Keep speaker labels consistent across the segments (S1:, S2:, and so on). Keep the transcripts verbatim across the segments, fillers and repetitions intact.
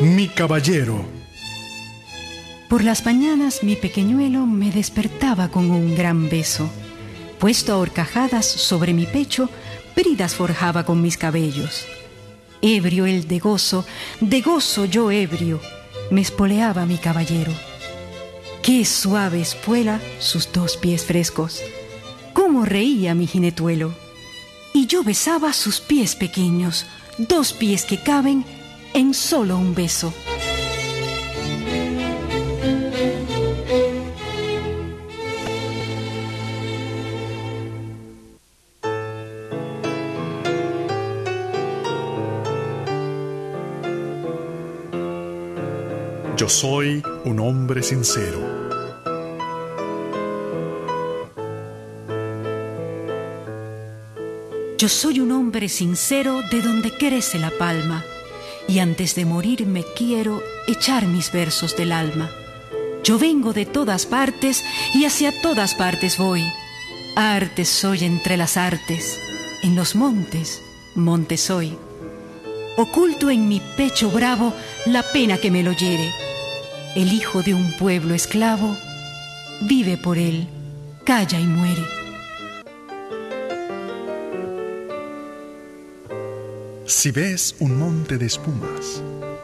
S1: Mi caballero.
S2: Por las mañanas mi pequeñuelo me despertaba con un gran beso. Puesto a horcajadas sobre mi pecho, bridas forjaba con mis cabellos. Ebrio él de gozo, de gozo yo ebrio, me espoleaba mi caballero. Qué suave espuela sus dos pies frescos, cómo reía mi jinetuelo. Y yo besaba sus pies pequeños, dos pies que caben en solo un beso.
S1: Yo soy un hombre sincero.
S2: Yo soy un hombre sincero de donde crece la palma, y antes de morir me quiero echar mis versos del alma. Yo vengo de todas partes y hacia todas partes voy. Artes soy entre las artes, en los montes, monte soy. Oculto en mi pecho bravo la pena que me lo hiere. El hijo de un pueblo esclavo vive por él, calla y muere.
S1: Si ves un monte de espumas.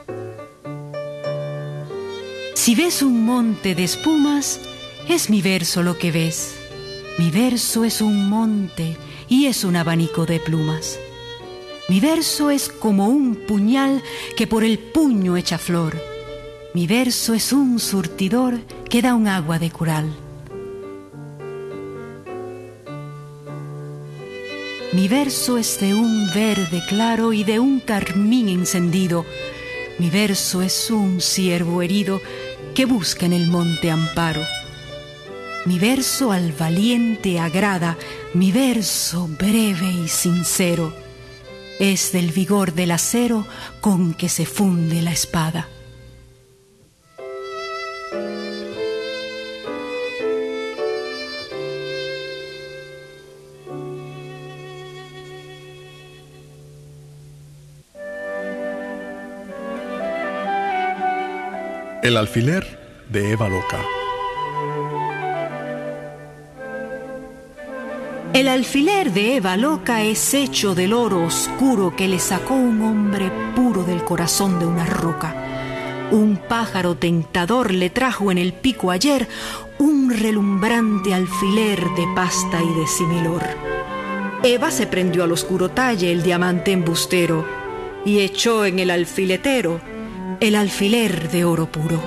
S2: Si ves un monte de espumas, es mi verso lo que ves. Mi verso es un monte y es un abanico de plumas. Mi verso es como un puñal que por el puño echa flor. Mi verso es un surtidor que da un agua de coral. Mi verso es de un verde claro y de un carmín encendido. Mi verso es un ciervo herido que busca en el monte amparo. Mi verso al valiente agrada, mi verso breve y sincero. Es del vigor del acero con que se funde la espada.
S1: El alfiler de Eva Loca.
S2: El alfiler de Eva Loca es hecho del oro oscuro que le sacó un hombre puro del corazón de una roca. Un pájaro tentador le trajo en el pico ayer un relumbrante alfiler de pasta y de similor. Eva se prendió al oscuro talle el diamante embustero y echó en el alfiletero el alfiler de oro puro.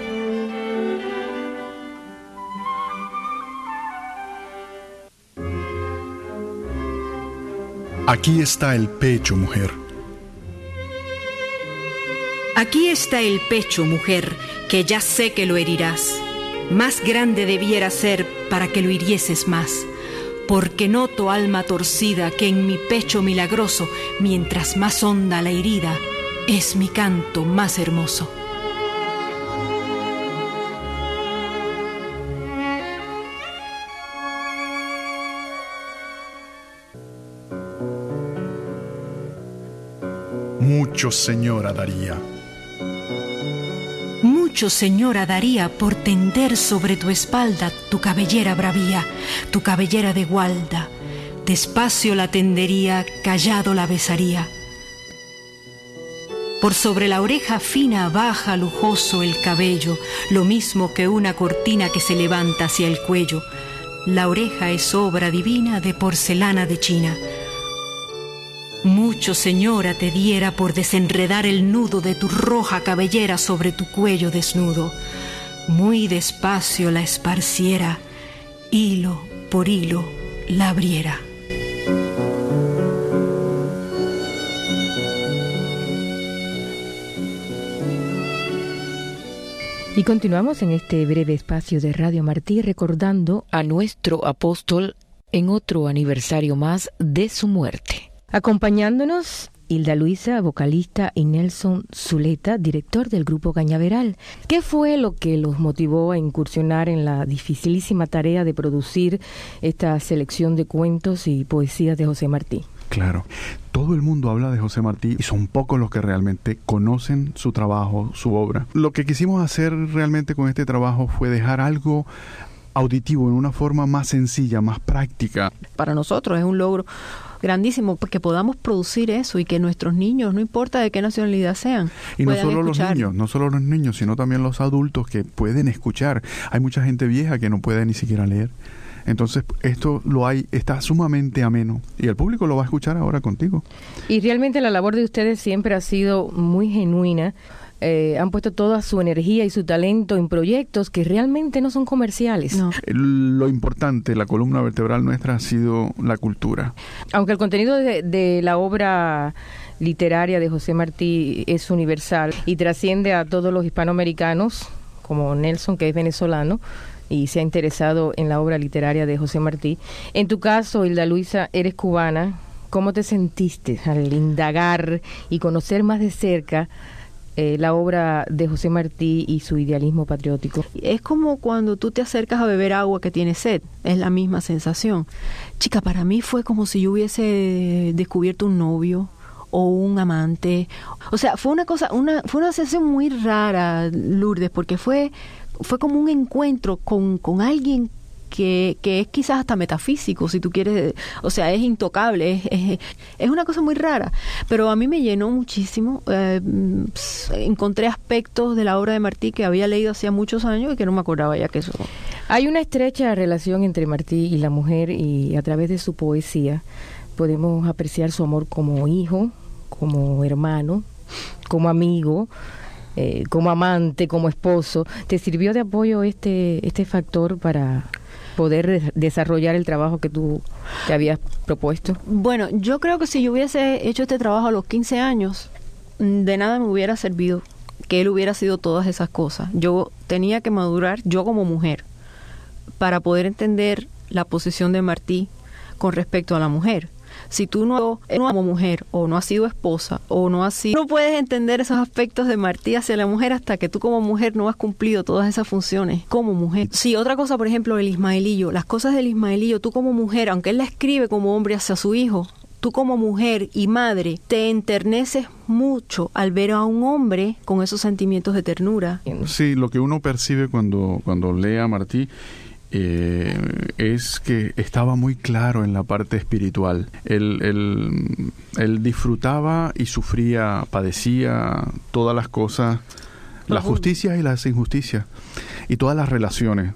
S1: Aquí está el pecho, mujer.
S2: Aquí está el pecho, mujer, que ya sé que lo herirás. Más grande debiera ser para que lo hirieses más, porque noto, alma torcida, que en mi pecho milagroso, mientras más honda la herida, es mi canto más hermoso.
S1: Mucho, señora, daría.
S2: Mucho, señora, daría por tender sobre tu espalda tu cabellera bravía, tu cabellera de gualda. Despacio la tendería, callado la besaría. Por sobre la oreja fina baja lujoso el cabello, lo mismo que una cortina que se levanta hacia el cuello. La oreja es obra divina de porcelana de China. Mucho, señora, te diera por desenredar el nudo de tu roja cabellera sobre tu cuello desnudo. Muy despacio la esparciera, hilo por hilo la abriera.
S3: Y continuamos en este breve espacio de Radio Martí recordando a nuestro apóstol en otro aniversario más de su muerte. Acompañándonos, Hilda Luisa, vocalista, y Nelson Zuleta, director del grupo Cañaveral. ¿Qué fue lo que los motivó a incursionar en la dificilísima tarea de producir esta selección de cuentos y poesías de José Martí?
S1: Claro. Todo el mundo habla de José Martí y son pocos los que realmente conocen su trabajo, su obra. Lo que quisimos hacer realmente con este trabajo fue dejar algo auditivo en una forma más sencilla, más práctica.
S4: Para nosotros es un logro grandísimo porque podamos producir eso y que nuestros niños, no importa de qué nacionalidad sean,
S1: y no solo
S4: escuchar.
S1: los niños, no solo los niños, sino también los adultos que pueden escuchar. Hay mucha gente vieja que no puede ni siquiera leer. Entonces esto lo hay, está sumamente ameno y el público lo va a escuchar ahora contigo.
S3: Y realmente la labor de ustedes siempre ha sido muy genuina. Eh, han puesto toda su energía y su talento en proyectos que realmente no son comerciales.
S4: No.
S1: Lo importante, la columna vertebral nuestra ha sido la cultura.
S3: Aunque el contenido de, de la obra literaria de José Martí es universal y trasciende a todos los hispanoamericanos, como Nelson, que es venezolano, y se ha interesado en la obra literaria de José Martí. En tu caso, Hilda Luisa, eres cubana. ¿Cómo te sentiste al indagar y conocer más de cerca eh, la obra de José Martí y su idealismo patriótico?
S4: Es como cuando tú te acercas a beber agua que tiene sed, es la misma sensación. Chica, para mí fue como si yo hubiese descubierto un novio o un amante. O sea, fue una cosa, una, fue una sensación muy rara, Lourdes, porque fue fue como un encuentro con, con alguien que, que es quizás hasta metafísico, si tú quieres, o sea, es intocable, es, es, es una cosa muy rara, pero a mí me llenó muchísimo. Eh, encontré aspectos de la obra de Martí que había leído hacía muchos años y que no me acordaba ya que eso.
S3: Hay una estrecha relación entre Martí y la mujer, y a través de su poesía podemos apreciar su amor como hijo, como hermano, como amigo, Eh, como amante, como esposo. ¿Te sirvió de apoyo este este factor para poder de- desarrollar el trabajo que tú te habías propuesto?
S4: Bueno, yo creo que si yo hubiese hecho este trabajo a los quince años, de nada me hubiera servido que él hubiera sido todas esas cosas. Yo tenía que madurar, yo como mujer, para poder entender la posición de Martí con respecto a la mujer. Si tú no, no como mujer, o no has sido esposa, o no has sido... No puedes entender esos aspectos de Martí hacia la mujer hasta que tú como mujer no has cumplido todas esas funciones como mujer. Sí, otra cosa, por ejemplo, el Ismaelillo. Las cosas del Ismaelillo, tú como mujer, aunque él la escribe como hombre hacia su hijo, tú como mujer y madre te enterneces mucho al ver a un hombre con esos sentimientos de ternura.
S1: Sí, lo que uno percibe cuando, cuando lee a Martí Eh, es que estaba muy claro en la parte espiritual. Él, él, él disfrutaba y sufría, padecía todas las cosas, las justicias y las injusticias, y todas las relaciones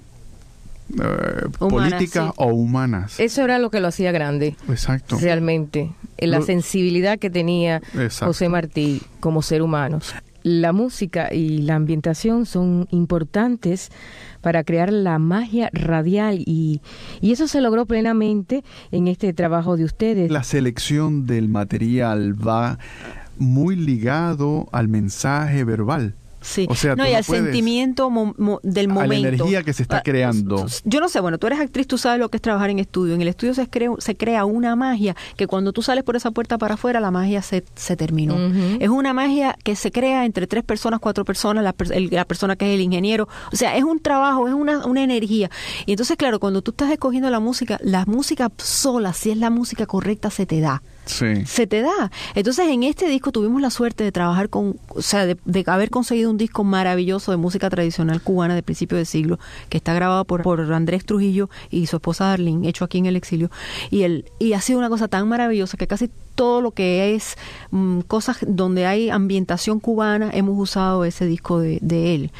S1: eh,
S4: Humanas,
S1: políticas
S4: sí.
S1: o humanas.
S3: Eso era lo que lo hacía grande.
S1: Exacto.
S3: Realmente, en la
S1: Lo-
S3: sensibilidad que tenía
S1: Exacto.
S3: José Martí como ser humano. La música y la ambientación son importantes para crear la magia radial, y, y eso se logró plenamente en este trabajo de ustedes.
S1: La selección del material va muy ligado al mensaje verbal.
S4: Sí,
S1: O sea,
S4: no,
S1: tú
S4: y
S1: no
S4: al
S1: puedes-
S4: sentimiento mo- mo- del
S1: a la
S4: momento.
S1: energía que se está
S4: Ah,
S1: creando.
S4: Yo no sé, bueno, tú eres actriz, tú sabes lo que es trabajar en estudio. En el estudio se crea, se crea una magia que cuando tú sales por esa puerta para afuera, la magia se, se terminó.
S3: Ujú.
S4: Es una magia que se crea entre tres personas, cuatro personas, la, per- el- la persona que es el ingeniero. O sea, es un trabajo, es una, una energía. Y entonces, claro, cuando tú estás escogiendo la música, la música sola, si es la música correcta, se te da.
S1: Sí.
S4: Se te da. Entonces, en este disco tuvimos la suerte de trabajar con, o sea, de, de haber conseguido un disco maravilloso de música tradicional cubana de principio de siglo, que está grabado por, por Andrés Trujillo y su esposa Darlene, hecho aquí en el exilio. Y el, y ha sido una cosa tan maravillosa que casi todo lo que es mm, cosas donde hay ambientación cubana, hemos usado ese disco de, de él.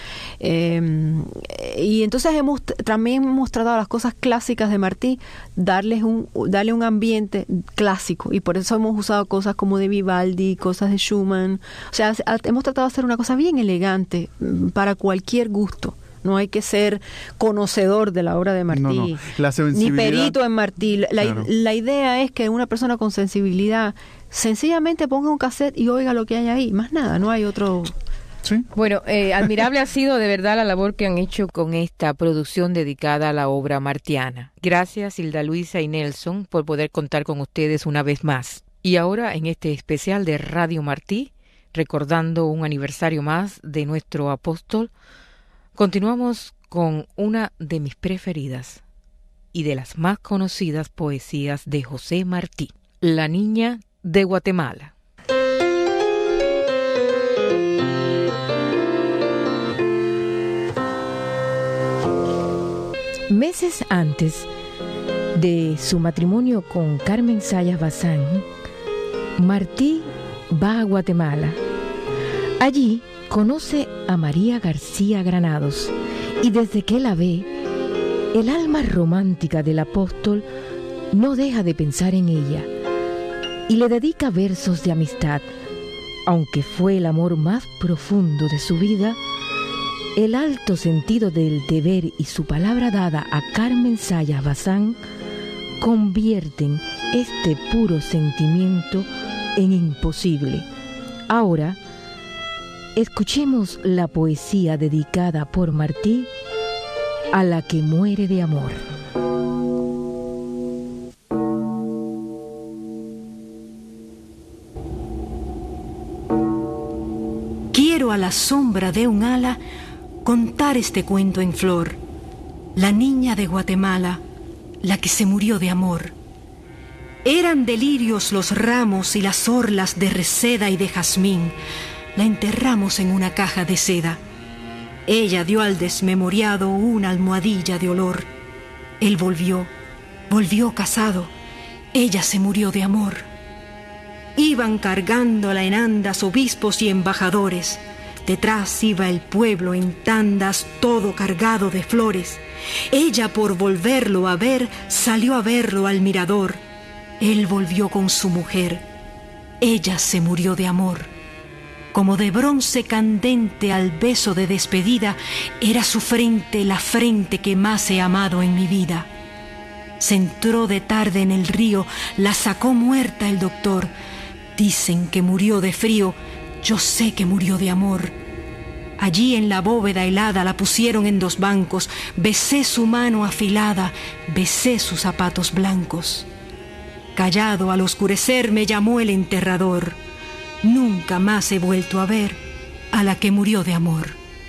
S4: Eh, y entonces hemos también hemos tratado las cosas clásicas de Martí, darles un, darle un ambiente clásico, y por eso hemos usado cosas como de Vivaldi, cosas de Schumann. O sea, hemos tratado de hacer una cosa bien elegante mm, para cualquier gusto. No hay que ser conocedor de la obra de Martí,
S1: No, no. La
S4: ni
S1: sensibilidad-
S4: perito en Martí. La,
S1: Claro.
S4: la idea es que una persona con sensibilidad sencillamente ponga un cassette y oiga lo que hay ahí. Más nada, no hay otro...
S1: Sí.
S3: Bueno, eh, admirable ha sido de verdad la labor que han hecho con esta producción dedicada a la obra martiana. Gracias, Hilda Luisa y Nelson, por poder contar con ustedes una vez más. Y ahora, en este especial de Radio Martí, recordando un aniversario más de nuestro apóstol, continuamos con una de mis preferidas y de las más conocidas poesías de José Martí. La niña de Guatemala. Meses antes de su matrimonio con Carmen Zayas Bazán, Martí va a Guatemala. Allí conoce a María García Granados y desde que la ve, el alma romántica del apóstol no deja de pensar en ella y le dedica versos de amistad. Aunque fue el amor más profundo de su vida, el alto sentido del deber y su palabra dada a Carmen Zayas Bazán convierten este puro sentimiento en imposible. Ahora, escuchemos la poesía dedicada por Martí a la que muere de amor.
S2: Quiero a la sombra de un ala contar este cuento en flor. La niña de Guatemala, la que se murió de amor. Eran delirios los ramos y las orlas de reseda y de jazmín. La enterramos en una caja de seda. Ella dio al desmemoriado una almohadilla de olor. Él volvió, volvió casado. Ella se murió de amor. Iban cargándola en andas obispos y embajadores. Detrás iba el pueblo en tandas, todo cargado de flores. Ella, por volverlo a ver, salió a verlo al mirador. Él volvió con su mujer. Ella se murió de amor. Como de bronce candente al beso de despedida, era su frente la frente que más he amado en mi vida. Se entró de tarde en el río, la sacó muerta el doctor. Dicen que murió de frío, yo sé que murió de amor. Allí en la bóveda helada la pusieron en dos bancos. Besé su mano afilada, besé sus zapatos blancos. Callado al oscurecer me llamó el enterrador. Nunca más he vuelto a ver a la que murió de amor.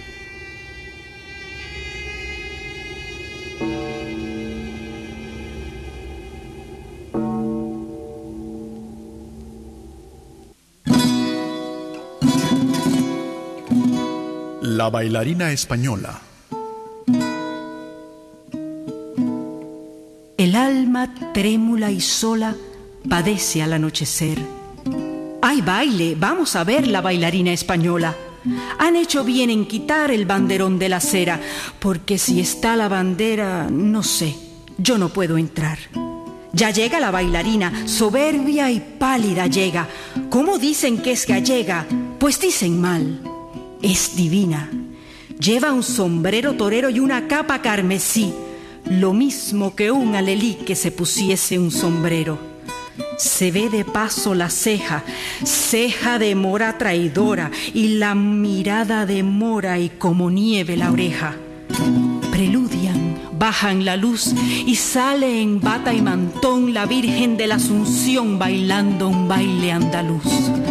S5: La bailarina española.
S2: El alma trémula y sola padece al anochecer. ¡Hay baile! Vamos a ver la bailarina española. Han hecho bien en quitar el banderón de la acera, porque si está la bandera, no sé, yo no puedo entrar. Ya llega la bailarina, soberbia y pálida llega. ¿Cómo dicen que es gallega? Pues dicen mal. Es divina. Lleva un sombrero torero y una capa carmesí, lo mismo que un alelí que se pusiese un sombrero. Se ve de paso la ceja, ceja de mora traidora, y la mirada de mora y como nieve la oreja. Preludian, bajan la luz y sale en bata y mantón la Virgen de la Asunción bailando un baile andaluz.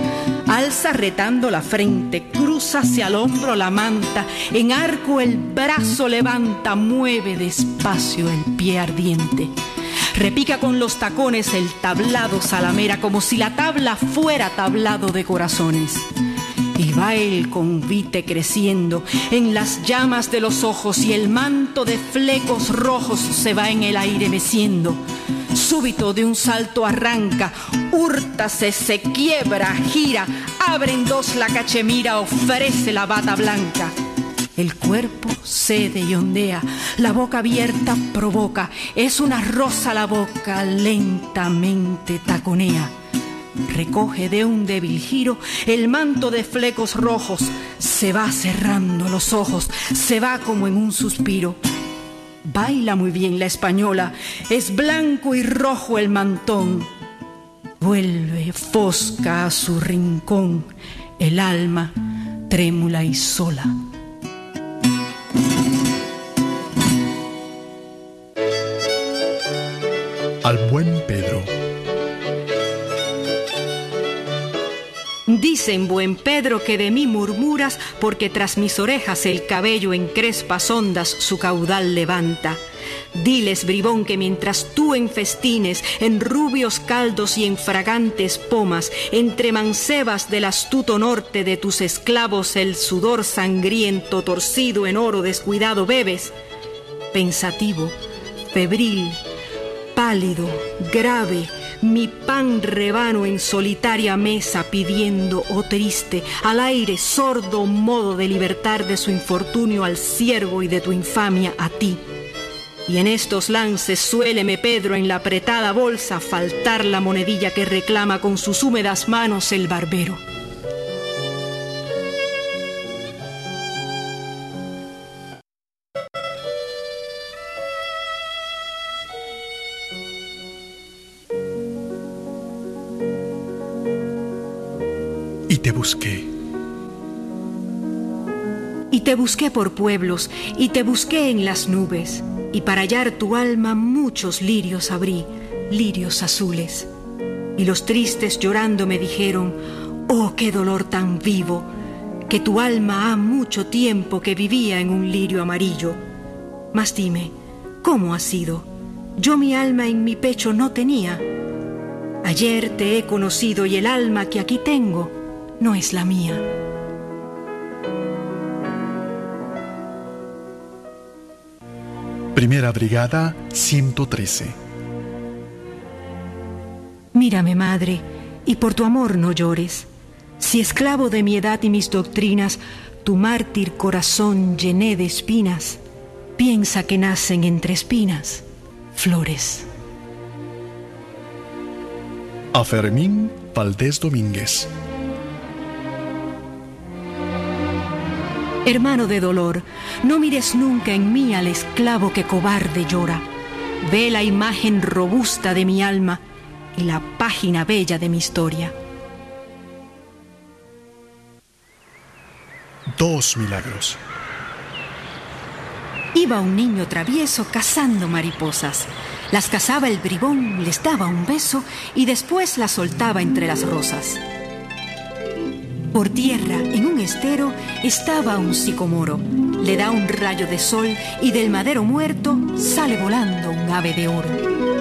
S2: Alza retando la frente, cruza hacia el hombro la manta, en arco el brazo levanta, mueve despacio el pie ardiente. Repica con los tacones el tablado salamera, como si la tabla fuera tablado de corazones. Y va el convite creciendo en las llamas de los ojos, y el manto de flecos rojos se va en el aire meciendo. Súbito de un salto arranca, húrtase, se quiebra, gira, abre en dos la cachemira, ofrece la bata blanca. El cuerpo cede y ondea, la boca abierta provoca, es una rosa la boca, lentamente taconea. Recoge de un débil giro el manto de flecos rojos, se va cerrando los ojos, se va como en un suspiro. Baila muy bien la española, es blanco y rojo el mantón. Vuelve fosca a su rincón, el alma trémula y sola.
S5: Al buen Pedro.
S2: Dicen, buen Pedro, que de mí murmuras, porque tras mis orejas el cabello en crespas ondas su caudal levanta. Diles, bribón, que mientras tú en festines, en rubios caldos y en fragantes pomas, entre mancebas del astuto norte de tus esclavos el sudor sangriento torcido en oro descuidado bebes, pensativo, febril, pálido, grave, mi pan rebano en solitaria mesa pidiendo, oh triste, al aire sordo modo de libertar de su infortunio al siervo y de tu infamia a ti. Y en estos lances suéleme, Pedro, en la apretada bolsa faltar la monedilla que reclama con sus húmedas manos el barbero.
S5: Y te busqué.
S2: Y te busqué por pueblos, y te busqué en las nubes, y para hallar tu alma muchos lirios abrí, lirios azules. Y los tristes llorando me dijeron, oh, qué dolor tan vivo, que tu alma ha mucho tiempo que vivía en un lirio amarillo. Mas dime, ¿cómo ha sido? Yo mi alma en mi pecho no tenía. Ayer te he conocido y el alma que aquí tengo no es la mía.
S5: Primera Brigada, ciento trece.
S2: Mírame, madre, y por tu amor no llores. Si esclavo de mi edad y mis doctrinas, tu mártir corazón llené de espinas, piensa que nacen entre espinas flores.
S5: A Fermín Valdés Domínguez.
S2: Hermano de dolor, no mires nunca en mí al esclavo que cobarde llora. Ve la imagen robusta de mi alma y la página bella de mi historia.
S5: Dos milagros.
S2: Iba un niño travieso cazando mariposas. Las cazaba el bribón, les daba un beso y después las soltaba entre las rosas. Por tierra, en un estero, estaba un sicomoro. Le da un rayo de sol y del madero muerto sale volando un ave de oro.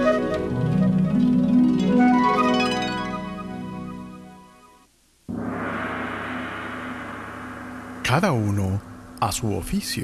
S5: Cada uno a su oficio.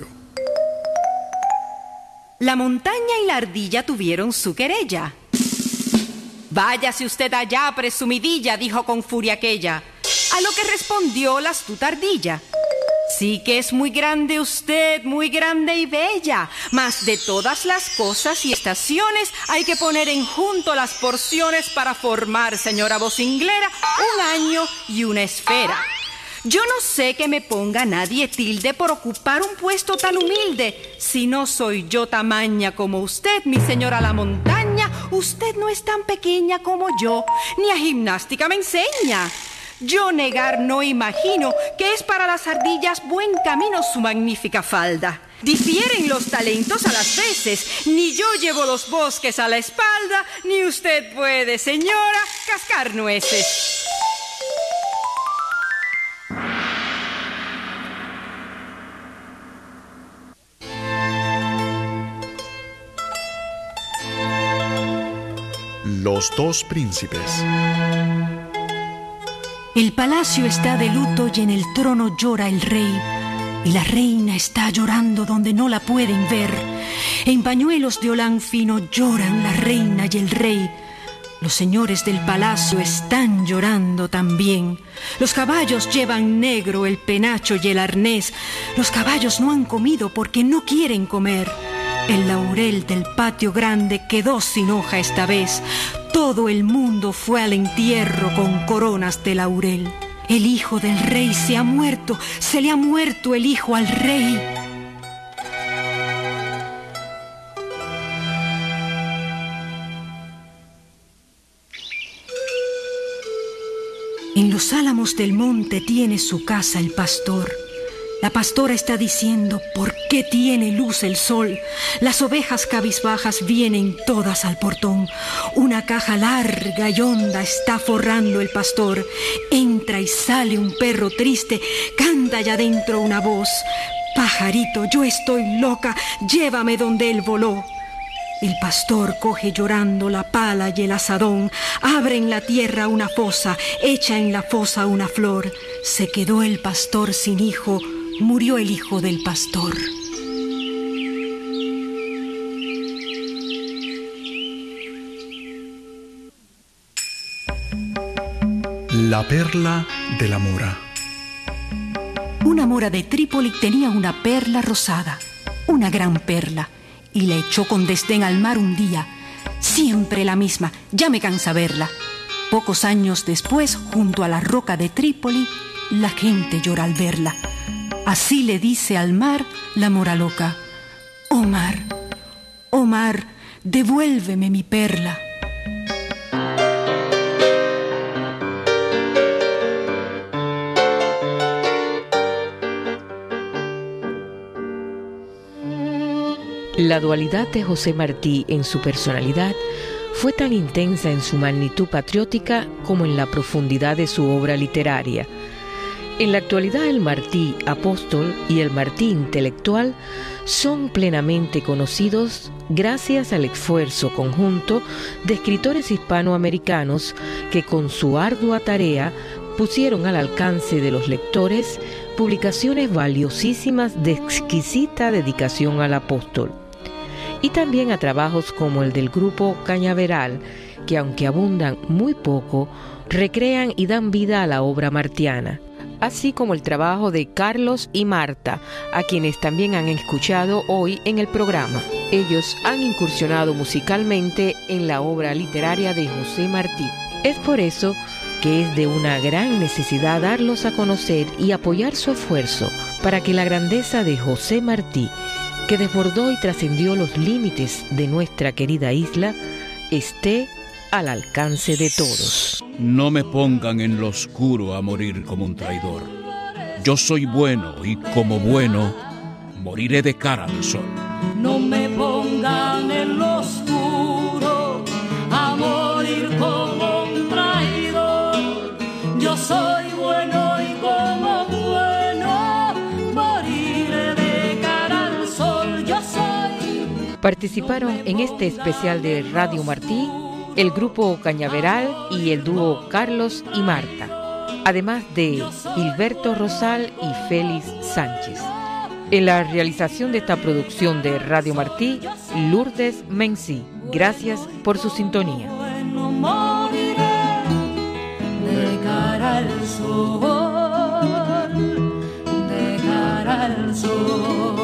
S2: La montaña y la ardilla tuvieron su querella. Váyase usted allá, presumidilla, dijo con furia aquella. A lo que respondió la astuta ardilla. Sí que es muy grande usted, muy grande y bella, mas de todas las cosas y estaciones hay que poner en junto las porciones para formar, señora vocinglera, un año y una esfera. Yo no sé que me ponga nadie tilde por ocupar un puesto tan humilde. Si no soy yo tamaña como usted, mi señora la montaña, usted no es tan pequeña como yo, ni a gimnástica me enseña. Yo negar no imagino que es para las ardillas buen camino su magnífica falda. Difieren los talentos a las veces, ni yo llevo los bosques a la espalda, ni usted puede, señora, cascar nueces.
S5: Los dos príncipes.
S2: El palacio está de luto y en el trono llora el rey, y la reina está llorando donde no la pueden ver. En pañuelos de holán fino lloran la reina y el rey. Los señores del palacio están llorando también. Los caballos llevan negro el penacho y el arnés. Los caballos no han comido porque no quieren comer. El laurel del patio grande quedó sin hoja esta vez. Todo el mundo fue al entierro con coronas de laurel. El hijo del rey se ha muerto, se le ha muerto el hijo al rey. En los álamos del monte tiene su casa el pastor. La pastora está diciendo: ¿por qué tiene luz el sol? Las ovejas cabizbajas vienen todas al portón. Una caja larga y honda está forrando el pastor. Entra y sale un perro triste, canta allá adentro una voz: pajarito, yo estoy loca, llévame donde él voló. El pastor coge llorando la pala y el azadón, abre en la tierra una fosa, echa en la fosa una flor. Se quedó el pastor sin hijo, murió el hijo del pastor.
S5: La perla de la mora.
S2: Una mora de Trípoli tenía una perla rosada, una gran perla, y la echó con desdén al mar un día. Siempre la misma, ya me cansa verla. Pocos años después, junto a la roca de Trípoli, la gente llora al verla. Así le dice al mar la mora loca: oh mar, oh mar, devuélveme mi perla.
S3: La dualidad de José Martí en su personalidad fue tan intensa en su magnitud patriótica como en la profundidad de su obra literaria. En la actualidad, el Martí apóstol y el Martí intelectual son plenamente conocidos gracias al esfuerzo conjunto de escritores hispanoamericanos que, con su ardua tarea, pusieron al alcance de los lectores publicaciones valiosísimas de exquisita dedicación al apóstol. Y también a trabajos como el del grupo Cañaveral, que, aunque abundan muy poco, recrean y dan vida a la obra martiana, así como el trabajo de Carlos y Marta, a quienes también han escuchado hoy en el programa. Ellos han incursionado musicalmente en la obra literaria de José Martí. Es por eso que es de una gran necesidad darlos a conocer y apoyar su esfuerzo para que la grandeza de José Martí, que desbordó y trascendió los límites de nuestra querida isla, esté al alcance de todos.
S6: No me pongan en lo oscuro a morir como un traidor. Yo soy bueno y como bueno moriré de cara al sol.
S7: No me pongan en lo oscuro a morir como un traidor. Yo soy bueno y como bueno moriré de cara al sol. Yo soy.
S3: Participaron en este especial de Radio Martí el grupo Cañaveral y el dúo Carlos y Marta, además de Gilberto Rosal y Félix Sánchez. En la realización de esta producción de Radio Martí, Lourdes Mencí. Gracias por su sintonía.
S7: Bueno, moriré de cara al sol, de cara al sol.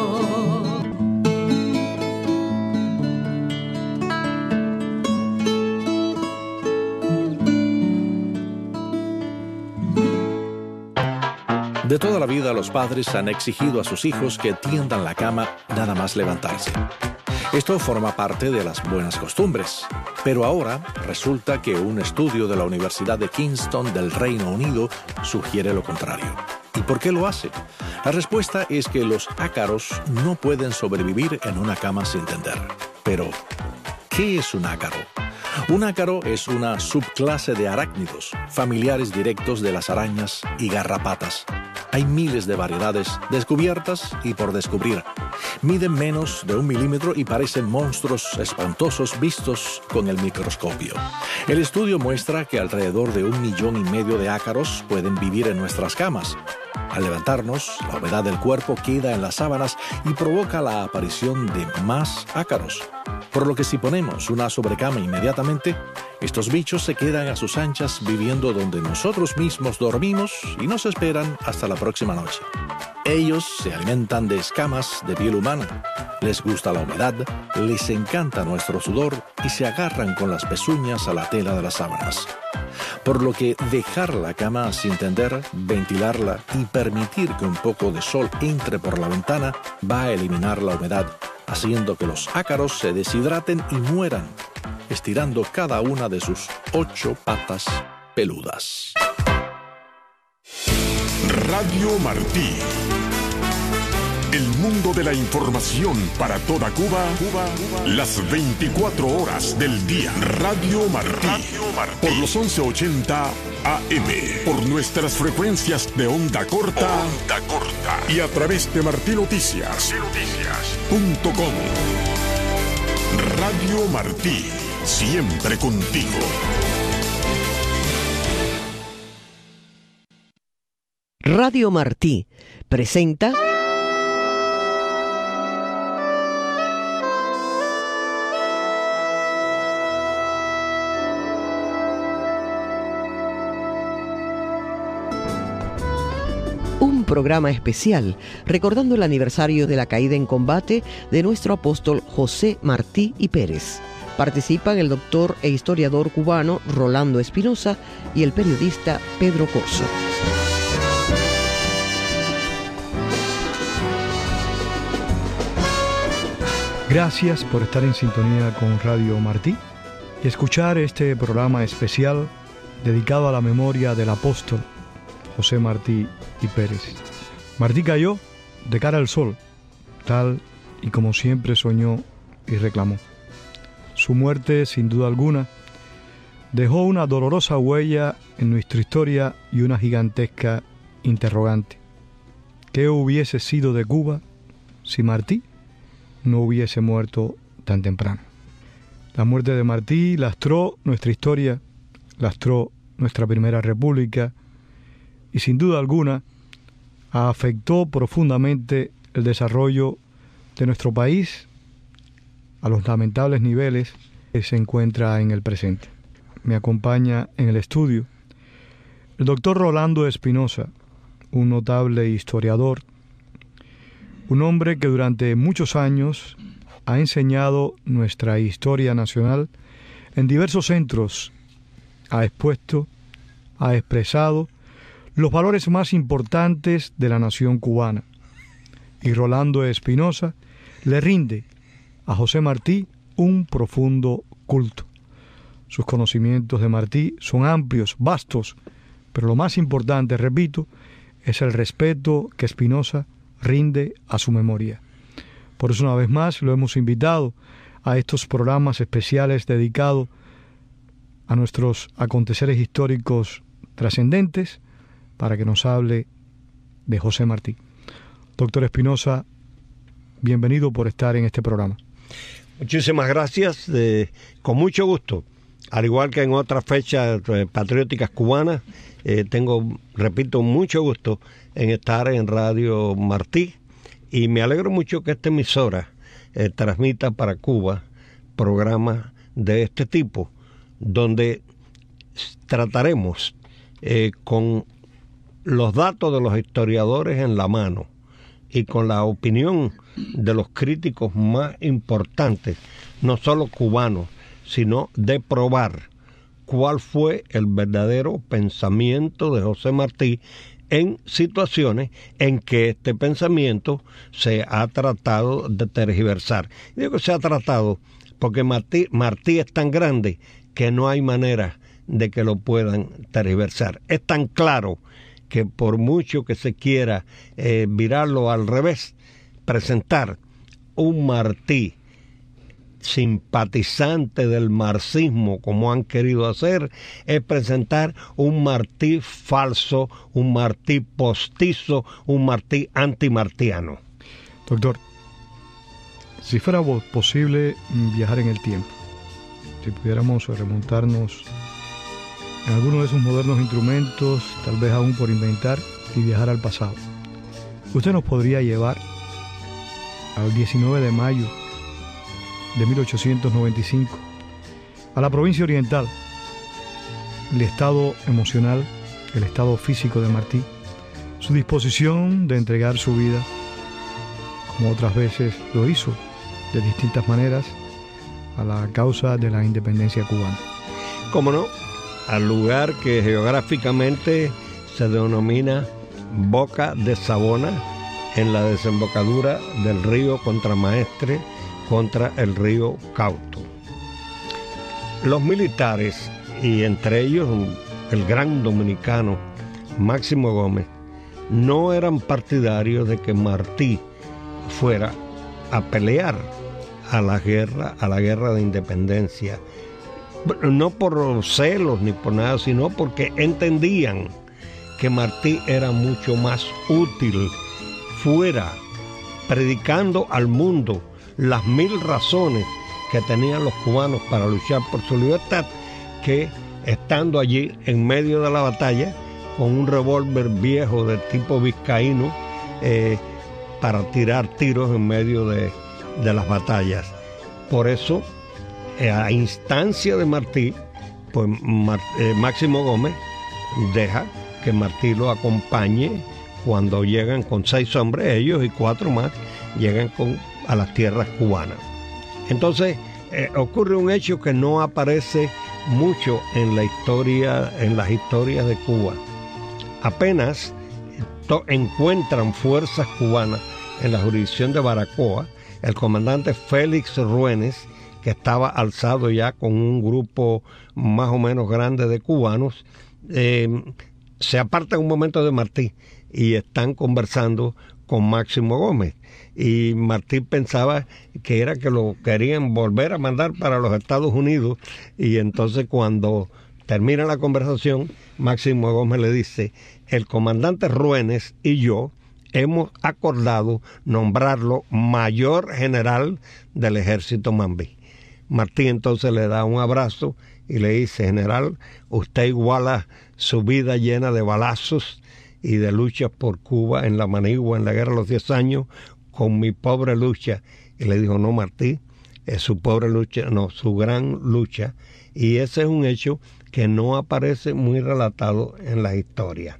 S8: De toda la vida, los padres han exigido a sus hijos que tiendan la cama nada más levantarse. Esto forma parte de las buenas costumbres. Pero ahora resulta que un estudio de la Universidad de Kingston del Reino Unido sugiere lo contrario. ¿Y por qué lo hace? La respuesta es que los ácaros no pueden sobrevivir en una cama sin tender. Pero, ¿qué es un ácaro? Un ácaro es una subclase de arácnidos, familiares directos de las arañas y garrapatas. Hay miles de variedades descubiertas y por descubrir. Miden menos de un milímetro y parecen monstruos espantosos vistos con el microscopio. El estudio muestra que alrededor de un millón y medio de ácaros pueden vivir en nuestras camas. Al levantarnos, la humedad del cuerpo queda en las sábanas y provoca la aparición de más ácaros. Por lo que si ponemos una sobrecama inmediatamente, estos bichos se quedan a sus anchas viviendo donde nosotros mismos dormimos y nos esperan hasta la próxima noche. Ellos se alimentan de escamas de piel humana, les gusta la humedad, les encanta nuestro sudor y se agarran con las pezuñas a la tela de las sábanas. Por lo que dejar la cama sin tender, ventilarla y permitir que un poco de sol entre por la ventana va a eliminar la humedad, haciendo que los ácaros se deshidraten y mueran, estirando cada una de sus ocho patas peludas.
S5: Radio Martí.
S9: El mundo de la información para toda Cuba, Cuba, Cuba. Las veinticuatro horas del día. Radio Martí. Radio Martí. Por los once ochenta A M. Por nuestras frecuencias de onda corta. Onda corta. Y a través de Martí Noticias. Noticias. Punto com. Radio Martí. Siempre contigo.
S10: Radio Martí presenta un programa especial recordando el aniversario de la caída en combate de nuestro apóstol José Martí y Pérez. Participan el doctor e historiador cubano Rolando Espinosa y el periodista Pedro Corzo.
S11: Gracias por estar en sintonía con Radio Martí y escuchar este programa especial dedicado a la memoria del apóstol José Martí y Pérez. Martí cayó de cara al sol, tal y como siempre soñó y reclamó. Su muerte, sin duda alguna, dejó una dolorosa huella en nuestra historia y una gigantesca interrogante. ¿Qué hubiese sido de Cuba si Martí no hubiese muerto tan temprano? La muerte de Martí lastró nuestra historia, lastró nuestra primera república y sin duda alguna afectó profundamente el desarrollo de nuestro país a los lamentables niveles que se encuentra en el presente. Me acompaña en el estudio el doctor Rolando Espinosa, un notable historiador, un hombre que durante muchos años ha enseñado nuestra historia nacional en diversos centros, ha expuesto, ha expresado los valores más importantes de la nación cubana. Y Rolando Espinosa le rinde a José Martí un profundo culto. Sus conocimientos de Martí son amplios, vastos, pero lo más importante, repito, es el respeto que Espinosa rinde a su memoria. Por eso una vez más lo hemos invitado a estos programas especiales dedicados a nuestros aconteceres históricos trascendentes para que nos hable de José Martí. Doctor Espinosa, bienvenido por estar en este programa.
S12: Muchísimas gracias, eh, con mucho gusto. Al igual que en otras fechas eh, patrióticas cubanas, eh, tengo, repito, mucho gusto en estar en Radio Martí y me alegro mucho que esta emisora eh, transmita para Cuba programas de este tipo, donde trataremos eh, con los datos de los historiadores en la mano y con la opinión de los críticos más importantes, no solo cubanos, sino de probar cuál fue el verdadero pensamiento de José Martí en situaciones en que este pensamiento se ha tratado de tergiversar. Digo que se ha tratado porque Martí, Martí es tan grande que no hay manera de que lo puedan tergiversar. Es tan claro que por mucho que se quiera eh, virarlo al revés, presentar un Martí simpatizante del marxismo, como han querido hacer, es presentar un Martí falso, un Martí postizo, un Martí antimartiano.
S11: Doctor, si fuera posible viajar en el tiempo, si pudiéramos remontarnos en alguno de esos modernos instrumentos, tal vez aún por inventar, y viajar al pasado, ¿usted nos podría llevar al diecinueve de mayo de mil ochocientos noventa y cinco, a la provincia oriental, el estado emocional, el estado físico de Martí, su disposición de entregar su vida, como otras veces lo hizo, de distintas maneras, a la causa de la independencia cubana?
S12: ¿Cómo no? Al lugar que geográficamente se denomina Boca de Sabona, en la desembocadura del río Contramaestre contra el río Cauto. Los militares, y entre ellos el gran dominicano Máximo Gómez, no eran partidarios de que Martí fuera a pelear a la guerra, a la guerra de independencia. No por celos ni por nada, sino porque entendían que Martí era mucho más útil fuera, predicando al mundo las mil razones que tenían los cubanos para luchar por su libertad, que estando allí en medio de la batalla con un revólver viejo de tipo vizcaíno eh, para tirar tiros en medio de, de las batallas. Por eso, eh, a instancia de Martí, pues Mar, eh, Máximo Gómez deja que Martí lo acompañe cuando llegan con seis hombres, ellos y cuatro más, llegan con, a las tierras cubanas. Entonces, eh, ocurre un hecho que no aparece mucho en la historia, en las historias de Cuba. Apenas to- encuentran fuerzas cubanas en la jurisdicción de Baracoa, el comandante Félix Ruénes, que estaba alzado ya con un grupo más o menos grande de cubanos, eh, se aparta un momento de Martí y están conversando con Máximo Gómez. Y Martí pensaba que era que lo querían volver a mandar para los Estados Unidos, y entonces cuando termina la conversación, Máximo Gómez le dice: el comandante Ruénes y yo hemos acordado nombrarlo mayor general del ejército Mambí. Martí entonces le da un abrazo y le dice: general, usted iguala su vida llena de balazos y de luchas por Cuba en la Manigua, en la Guerra de los Diez Años, con mi pobre lucha. Y le dijo: no, Martí, es su pobre lucha, no, su gran lucha. Y ese es un hecho que no aparece muy relatado en la historia.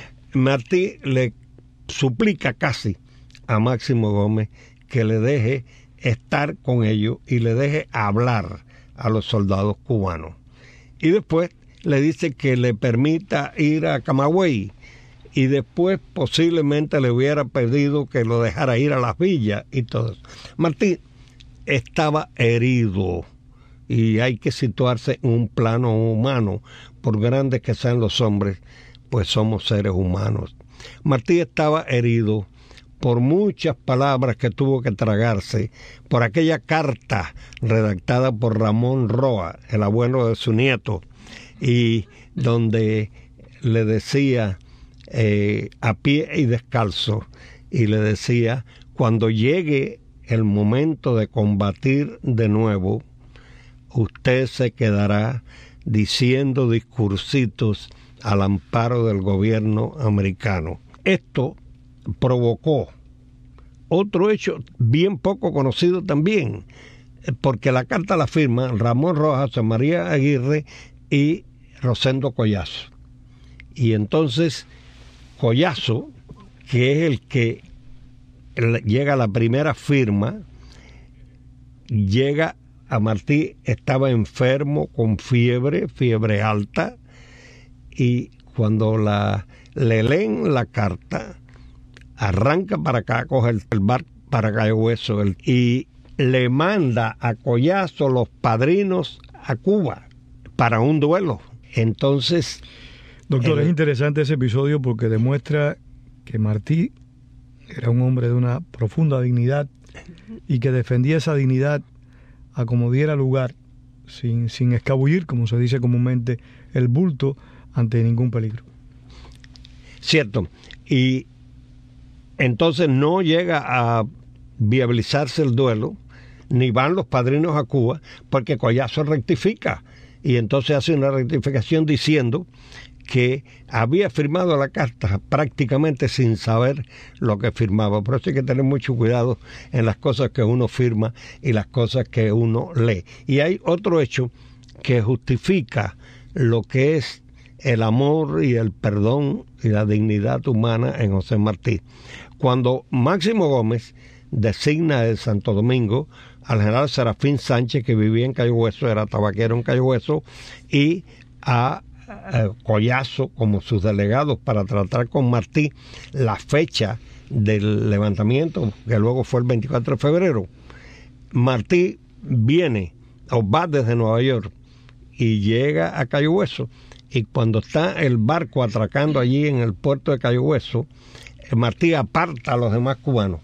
S12: Martí le suplica casi a Máximo Gómez que le deje estar con ellos y le deje hablar a los soldados cubanos. Y después le dice que le permita ir a Camagüey, y después posiblemente le hubiera pedido que lo dejara ir a las villas y todo eso. Martí estaba herido, y hay que situarse en un plano humano. Por grandes que sean los hombres, pues somos seres humanos. Martí estaba herido por muchas palabras que tuvo que tragarse, por aquella carta redactada por Ramón Roa, el abuelo de su nieto, y donde le decía eh, a pie y descalzo, y le decía: cuando llegue el momento de combatir de nuevo, usted se quedará diciendo discursitos al amparo del gobierno americano. Esto provocó otro hecho bien poco conocido también, porque la carta la firman Ramón Rojas, José María Aguirre y Rosendo Collazo. Y entonces Collazo, que es el que llega a la primera firma, llega a Martí, estaba enfermo con fiebre, fiebre alta, y cuando la, le leen la carta, arranca para acá, coge el, el barco para Cayo Hueso, el, y le manda a Collazo los padrinos a Cuba para un duelo. Entonces,
S11: doctor,
S12: el,
S11: es interesante ese episodio porque demuestra que Martí era un hombre de una profunda dignidad y que defendía esa dignidad a como diera lugar, sin, sin escabullir, como se dice comúnmente, el bulto ante ningún peligro.
S12: Cierto. Y entonces no llega a viabilizarse el duelo, ni van los padrinos a Cuba, porque Collazo rectifica, y entonces hace una rectificación diciendo que había firmado la carta prácticamente sin saber lo que firmaba. Por eso hay que tener mucho cuidado en las cosas que uno firma y las cosas que uno lee. Y hay otro hecho que justifica lo que es el amor y el perdón y la dignidad humana en José Martí. Cuando Máximo Gómez designa de Santo Domingo al general Serafín Sánchez, que vivía en Cayo Hueso, era tabaquero en Cayo Hueso, y a eh, Collazo como sus delegados para tratar con Martí la fecha del levantamiento, que luego fue el veinticuatro de febrero. Martí viene o va desde Nueva York y llega a Cayo Hueso, y cuando está el barco atracando allí en el puerto de Cayo Hueso, Martí aparta a los demás cubanos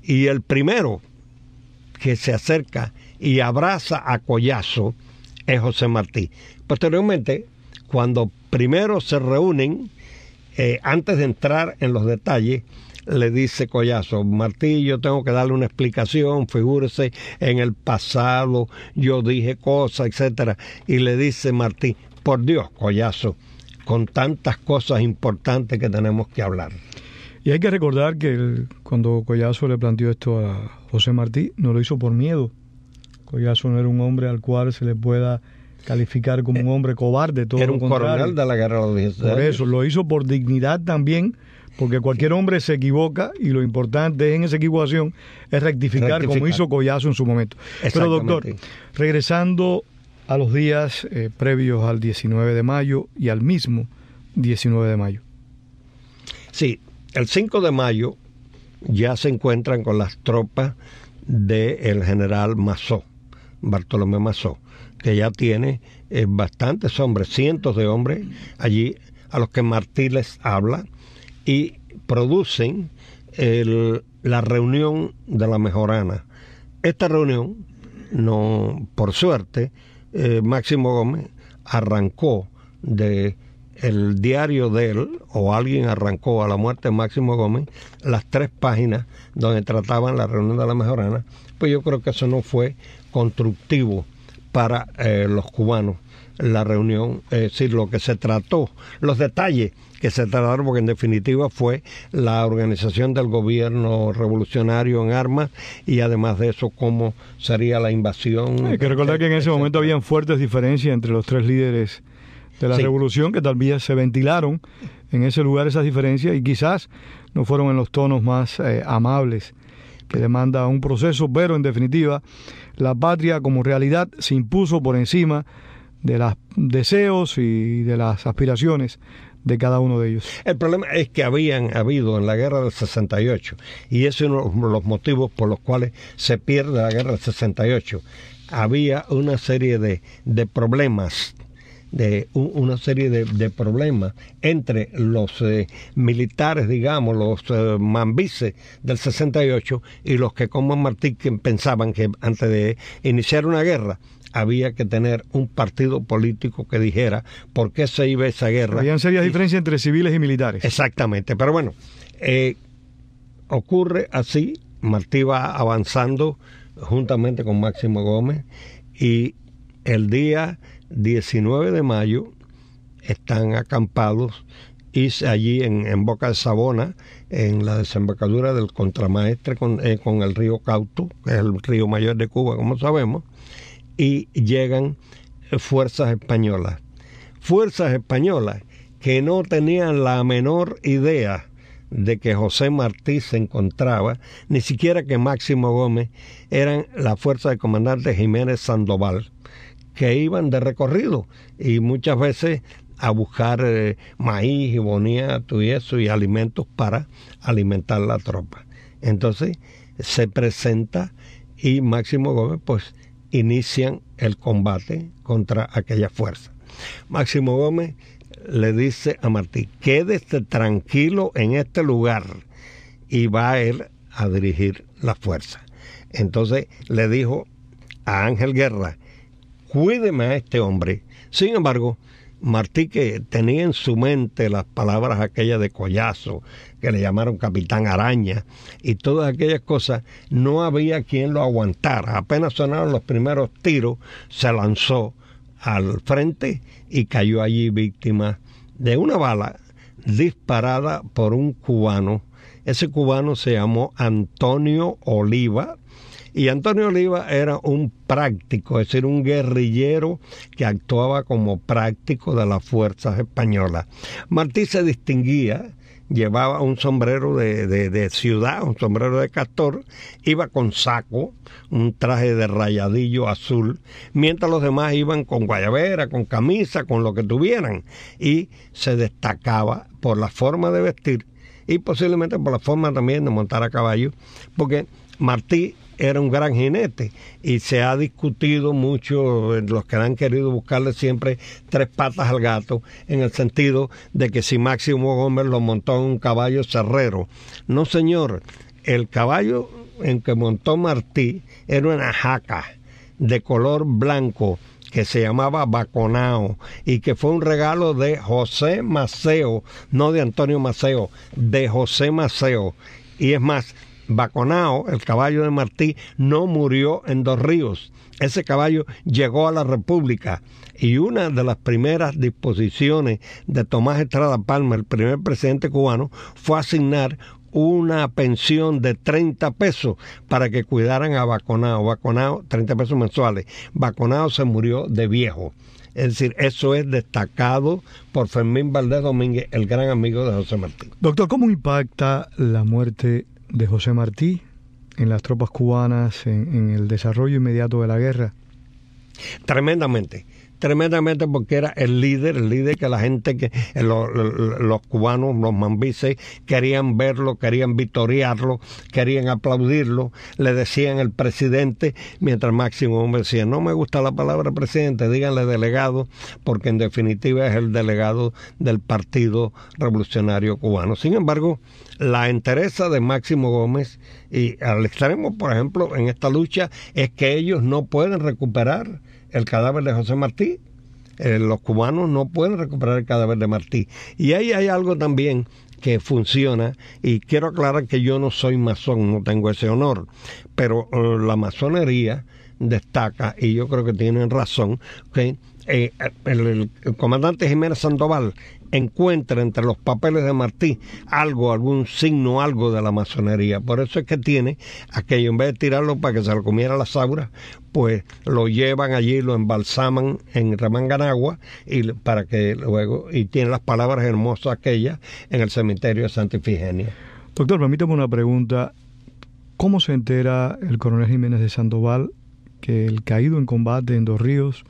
S12: Y el primero que se acerca y abraza a Collazo es José Martí. Posteriormente, cuando primero se reúnen, eh, antes de entrar en los detalles, le dice Collazo: Martí, yo tengo que darle una explicación, figúrese, en el pasado yo dije cosas, etcétera. Y le dice Martí: por Dios, Collazo, con tantas cosas importantes que tenemos que hablar.
S11: Y hay que recordar que el, cuando Collazo le planteó esto a José Martí, no lo hizo por miedo. Collazo no era un hombre al cual se le pueda calificar como un hombre cobarde, todo
S12: era
S11: lo
S12: un
S11: contrario.
S12: coronel de la guerra de los dieciséis.
S11: Por eso, lo hizo por dignidad también, porque cualquier hombre se equivoca y lo importante en esa equivocación es rectificar, rectificar. como hizo Collazo en su momento. Pero doctor, regresando a los días eh, previos al diecinueve de mayo y al mismo diecinueve de mayo.
S12: Sí, el cinco de mayo ya se encuentran con las tropas del general Mazó, Bartolomé Mazó, que ya tiene eh, bastantes hombres, cientos de hombres allí a los que Martí les habla y producen el, la reunión de la Mejorana. Esta reunión, no, por suerte, eh, Máximo Gómez arrancó de el diario de él, o alguien arrancó a la muerte de Máximo Gómez, las tres páginas donde trataban la reunión de la Mejorana. Pues yo creo que eso no fue constructivo para eh, los cubanos, la reunión, es decir, lo que se trató, los detalles que se trataron, porque en definitiva fue la organización del gobierno revolucionario en armas y además de eso cómo sería la invasión.
S11: Hay que recordar que en ese momento habían fuertes diferencias entre los tres líderes de la sí. revolución, que tal vez se ventilaron en ese lugar esas diferencias y quizás no fueron en los tonos más eh, amables que demanda un proceso, pero en definitiva la patria como realidad se impuso por encima de los deseos y de las aspiraciones de cada uno de ellos.
S12: El problema es que habían habido en la guerra del sesenta y ocho, y ese es uno de los motivos por los cuales se pierde la guerra del sesenta y ocho, había una serie de, de problemas de un, una serie de, de problemas entre los eh, militares, digamos, los eh, mambises del sesenta y ocho y los que como Martí que pensaban que antes de iniciar una guerra había que tener un partido político que dijera por qué se iba esa guerra.
S11: Habían serias y, diferencias entre civiles y militares.
S12: Exactamente, pero bueno, eh, ocurre así, Martí va avanzando juntamente con Máximo Gómez y el día diecinueve de mayo están acampados y allí en, en Boca de Sabona, en la desembocadura del Contramaestre con, eh, con el río Cauto, que es el río mayor de Cuba, como sabemos, y llegan fuerzas españolas. Fuerzas españolas que no tenían la menor idea de que José Martí se encontraba, ni siquiera que Máximo Gómez, eran la fuerza del comandante Jiménez Sandoval, que iban de recorrido y muchas veces a buscar eh, maíz y boniato y eso y alimentos para alimentar la tropa. Entonces se presenta y Máximo Gómez pues inician el combate contra aquella fuerza. Máximo Gómez le dice a Martí: quédese tranquilo en este lugar, y va él a dirigir la fuerza. Entonces le dijo a Ángel Guerra: cuídeme a este hombre. Sin embargo, Martí, que tenía en su mente las palabras aquellas de Collazo, que le llamaron Capitán Araña, y todas aquellas cosas, no había quien lo aguantara. Apenas sonaron los primeros tiros, se lanzó al frente y cayó allí víctima de una bala disparada por un cubano. Ese cubano se llamó Antonio Oliva, y Antonio Oliva era un práctico, es decir, un guerrillero que actuaba como práctico de las fuerzas españolas. Martí se distinguía, llevaba un sombrero de, de, de ciudad, un sombrero de castor, iba con saco, un traje de rayadillo azul, mientras los demás iban con guayabera, con camisa, con lo que tuvieran, y se destacaba por la forma de vestir y posiblemente por la forma también de montar a caballo, porque Martí era un gran jinete y se ha discutido mucho, los que han querido buscarle siempre tres patas al gato, en el sentido de que si Máximo Gómez lo montó en un caballo cerrero. No, señor, el caballo en que montó Martí era una jaca de color blanco que se llamaba Baconao y que fue un regalo de José Maceo, no de Antonio Maceo, de José Maceo. Y es más, Baconao, el caballo de Martí, no murió en Dos Ríos. Ese caballo llegó a la República y una de las primeras disposiciones de Tomás Estrada Palma, el primer presidente cubano, fue asignar una pensión de treinta pesos para que cuidaran a Baconao. Baconao, treinta pesos mensuales. Baconao se murió de viejo. Es decir, eso es destacado por Fermín Valdés Domínguez, el gran amigo de José Martí.
S11: Doctor, ¿cómo impacta la muerte de José Martí en las tropas cubanas, en, en el desarrollo inmediato de la guerra?
S12: Tremendamente. Tremendamente, porque era el líder, el líder que la gente, que los, los, los cubanos, los mambises, querían verlo, querían victoriarlo, querían aplaudirlo, le decían el presidente, mientras Máximo Gómez decía, no me gusta la palabra presidente, díganle delegado, porque en definitiva es el delegado del Partido Revolucionario Cubano. Sin embargo, la entereza de Máximo Gómez, y al extremo, por ejemplo, en esta lucha, es que ellos no pueden recuperar el cadáver de José Martí. Eh, los cubanos no pueden recuperar el cadáver de Martí. Y ahí hay algo también que funciona, y quiero aclarar que yo no soy masón, no tengo ese honor, pero uh, la masonería destaca, y yo creo que tienen razón, que eh, el, el, el comandante Jiménez Sandoval encuentra entre los papeles de Martí algo, algún signo, algo de la masonería. Por eso es que tiene aquello, en vez de tirarlo para que se lo comiera la saura, pues lo llevan allí, lo embalsaman en Remanganagua y para que luego, y tiene las palabras hermosas aquellas en el cementerio de Santa Ifigenia.
S11: Doctor, permítame una pregunta. ¿Cómo se entera el coronel Jiménez de Sandoval que el caído en combate en Dos Ríos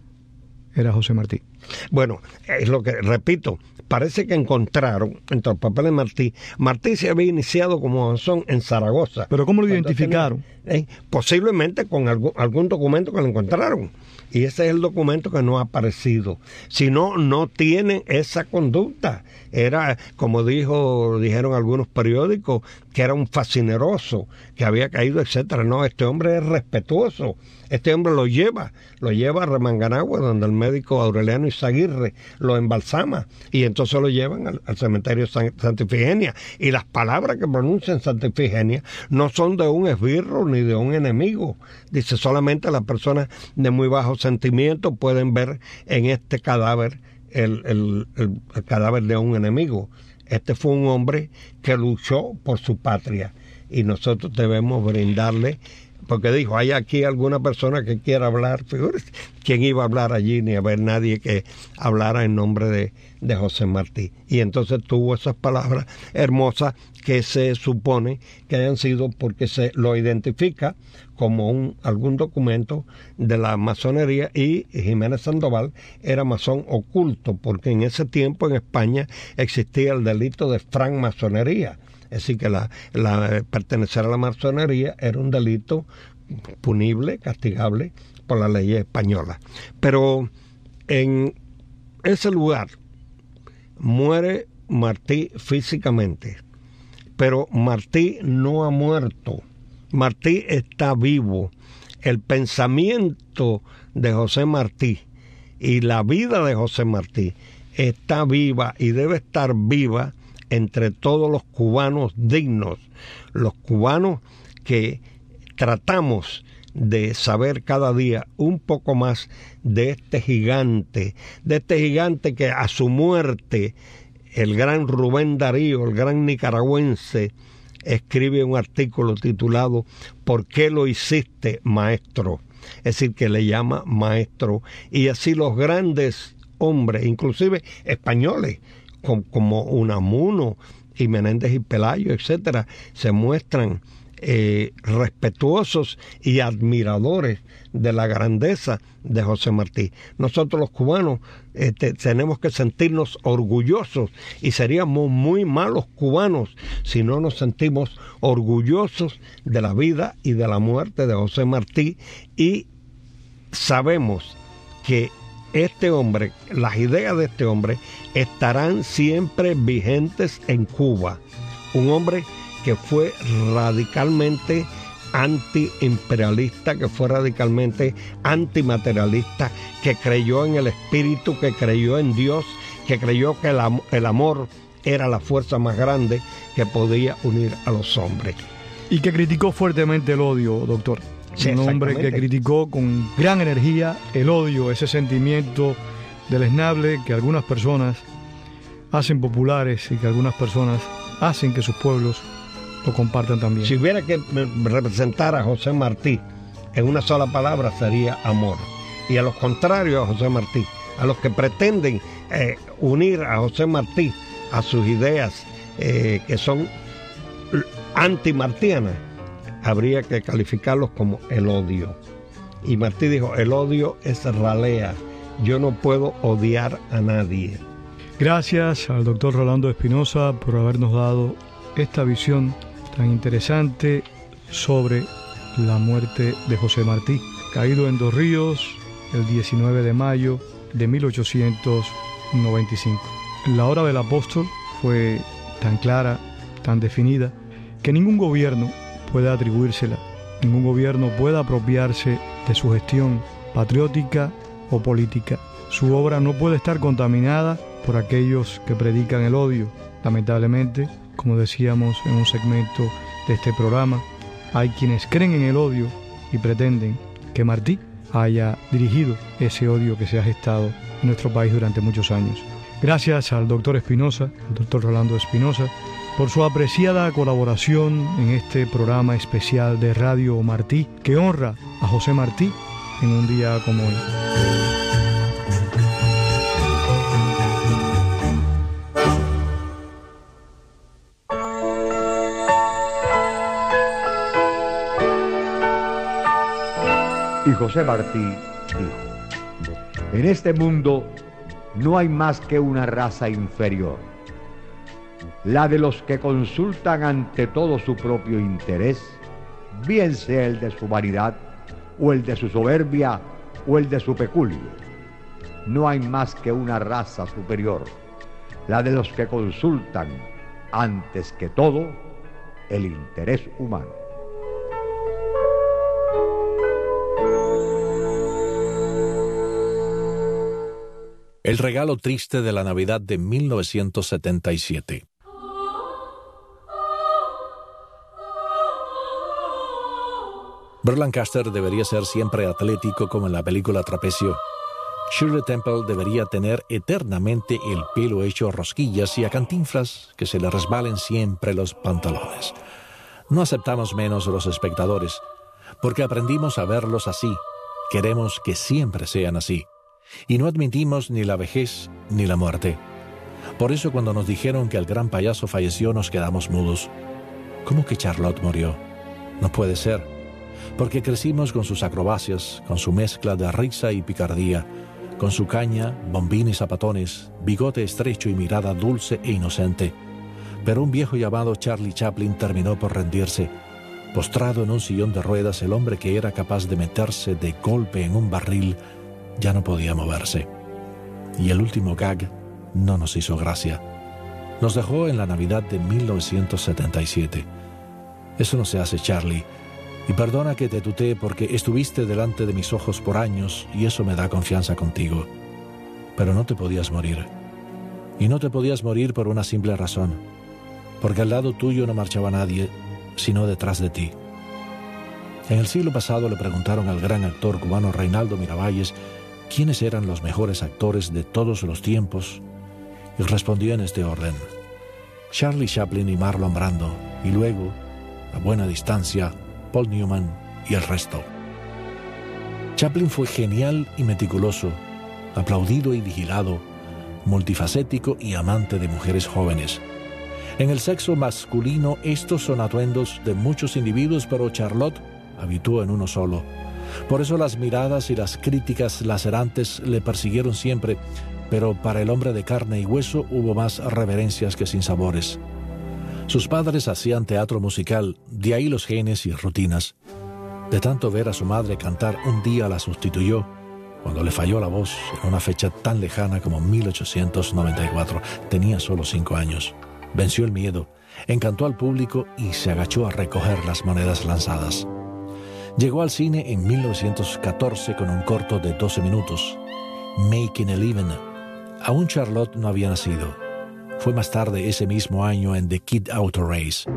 S11: era José Martí?
S12: Bueno, es lo que repito, parece que encontraron entre los papeles de Martí. Martí se había iniciado como masón en Zaragoza.
S11: ¿Pero cómo lo identificaron?
S12: Tenía, eh, posiblemente con algún, algún documento que lo encontraron. Y ese es el documento que no ha aparecido. Si no, no tienen esa conducta. Era, como dijo, dijeron algunos periódicos, que era un fascineroso, que había caído, etcétera. No, este hombre es respetuoso. Este hombre lo lleva, lo lleva a Remanganagua, donde el médico Aureliano Izaguirre lo embalsama, y entonces lo llevan al, al cementerio de San, Santa Ifigenia. Y las palabras que pronuncia en Santa Ifigenia no son de un esbirro ni de un enemigo. Dice, solamente las personas de muy bajo sentimiento pueden ver en este cadáver el, el, el, el cadáver de un enemigo. Este fue un hombre que luchó por su patria, y nosotros debemos brindarle, porque dijo, hay aquí alguna persona que quiera hablar. Fíjate, ¿quién iba a hablar allí? Ni haber nadie que hablara en nombre de, de José Martí. Y entonces tuvo esas palabras hermosas que se supone que hayan sido porque se lo identifica como un, algún documento de la masonería, y Jiménez Sandoval era masón oculto, porque en ese tiempo en España existía el delito de francmasonería. Es decir, que la, la, pertenecer a la masonería era un delito punible, castigable por las leyes españolas. Pero en ese lugar muere Martí físicamente, pero Martí no ha muerto. Martí está vivo. El pensamiento de José Martí y la vida de José Martí está viva y debe estar viva entre todos los cubanos dignos, los cubanos que tratamos de saber cada día un poco más de este gigante, de este gigante que a su muerte el gran Rubén Darío, el gran nicaragüense, escribe un artículo titulado ¿Por qué lo hiciste, maestro? Es decir, que le llama maestro, y así los grandes hombres, inclusive españoles, como Unamuno y Menéndez y Pelayo, etcétera, se muestran eh, respetuosos y admiradores de la grandeza de José Martí. Nosotros los cubanos eh, te, tenemos que sentirnos orgullosos, y seríamos muy malos cubanos si no nos sentimos orgullosos de la vida y de la muerte de José Martí, y sabemos que este hombre, las ideas de este hombre estarán siempre vigentes en Cuba. Un hombre que fue radicalmente antiimperialista, que fue radicalmente antimaterialista, que creyó en el espíritu, que creyó en Dios, que creyó que el, am- el amor era la fuerza más grande que podía unir a los hombres.
S11: Y que criticó fuertemente el odio, doctor.
S12: Sí,
S11: un hombre que criticó con gran energía el odio, ese sentimiento deleznable que algunas personas hacen populares y que algunas personas hacen que sus pueblos lo compartan también.
S12: Si hubiera que representar a José Martí en una sola palabra, sería amor. Y a los contrarios a José Martí, a los que pretenden eh, unir a José Martí a sus ideas eh, que son antimartianas, habría que calificarlos como el odio. Y Martí dijo, el odio es ralea, yo no puedo odiar a nadie.
S11: Gracias al doctor Rolando Espinosa por habernos dado esta visión tan interesante sobre la muerte de José Martí, caído en Dos Ríos el diecinueve de mayo de mil ochocientos noventa y cinco. La hora del apóstol fue tan clara, tan definida, que ningún gobierno puede atribuírsela, ningún gobierno puede apropiarse de su gestión patriótica o política. Su obra no puede estar contaminada por aquellos que predican el odio. Lamentablemente, como decíamos en un segmento de este programa, hay quienes creen en el odio y pretenden que Martí haya dirigido ese odio que se ha gestado en nuestro país durante muchos años. Gracias al doctor Espinosa, al doctor Rolando Espinosa, por su apreciada colaboración en este programa especial de Radio Martí, que honra a José Martí en un día como hoy.
S13: Y José Martí dijo, en este mundo no hay más que una raza inferior, la de los que consultan ante todo su propio interés, bien sea el de su vanidad, o el de su soberbia, o el de su peculio. No hay más que una raza superior, la de los que consultan, antes que todo, el interés humano.
S8: El regalo triste de la Navidad de mil novecientos setenta y siete. Burt Lancaster debería ser siempre atlético como en la película Trapecio. Shirley Temple debería tener eternamente el pelo hecho rosquillas y a Cantinflas que se le resbalen siempre los pantalones. No aceptamos menos los espectadores, porque aprendimos a verlos así. Queremos que siempre sean así. Y no admitimos ni la vejez ni la muerte. Por eso cuando nos dijeron que el gran payaso falleció nos quedamos mudos. ¿Cómo que Charlotte murió? No puede ser, porque crecimos con sus acrobacias, con su mezcla de risa y picardía, con su caña, bombín y zapatones, bigote estrecho y mirada dulce e inocente. Pero un viejo llamado Charlie Chaplin terminó por rendirse. Postrado en un sillón de ruedas, el hombre que era capaz de meterse de golpe en un barril ya no podía moverse. Y el último gag no nos hizo gracia. Nos dejó en la Navidad de mil novecientos setenta y siete. Eso no se hace, Charlie. Y perdona que te tutee porque estuviste delante de mis ojos por años y eso me da confianza contigo. Pero no te podías morir. Y no te podías morir por una simple razón. Porque al lado tuyo no marchaba nadie, sino detrás de ti. En el siglo pasado le preguntaron al gran actor cubano Reinaldo Miravalles quiénes eran los mejores actores de todos los tiempos, y respondió en este orden: Charlie Chaplin y Marlon Brando, y luego, a buena distancia, Paul Newman y el resto. Chaplin fue genial y meticuloso, aplaudido y vigilado, multifacético y amante de mujeres jóvenes. En el sexo masculino estos son atuendos de muchos individuos, pero Charlotte habitó en uno solo. Por eso las miradas y las críticas lacerantes le persiguieron siempre, pero para el hombre de carne y hueso hubo más reverencias que sinsabores. Sus padres hacían teatro musical, de ahí los genes y rutinas. De tanto ver a su madre cantar, un día la sustituyó, cuando le falló la voz en una fecha tan lejana como mil ochocientos noventa y cuatro. Tenía solo cinco años. Venció el miedo, Encantó al público y se agachó a recoger las monedas lanzadas. Llegó al cine en mil novecientos catorce con un corto de doce minutos, Making a Living. Aún Charlotte no había nacido. Fue más tarde ese mismo año en The Kid Auto Race.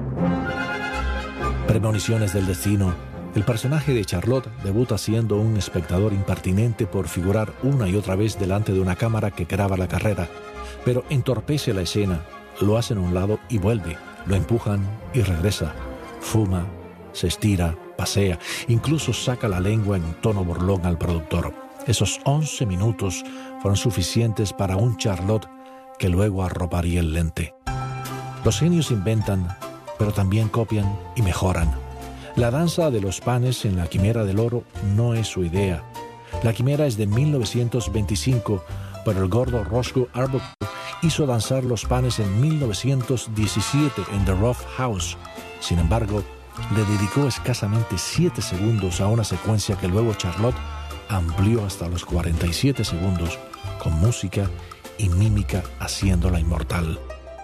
S8: Premoniciones del destino. El personaje de Charlotte debuta siendo un espectador impertinente por figurar una y otra vez delante de una cámara que graba la carrera, pero entorpece la escena, lo hacen a un lado y vuelve, lo empujan y regresa, fuma, se estira, pasea, incluso saca la lengua en tono burlón al productor. Esos once minutos fueron suficientes para un Charlotte que luego arroparía el lente. Los genios inventan, pero también copian y mejoran. La danza de los panes en La Quimera del Oro no es su idea. La Quimera es de mil novecientos veinticinco, pero el gordo Roscoe Arbuckle hizo danzar los panes en mil novecientos diecisiete en The Rough House. Sin embargo, le dedicó escasamente siete segundos a una secuencia que luego Charlotte amplió hasta los cuarenta y siete segundos, con música y mímica haciéndola inmortal.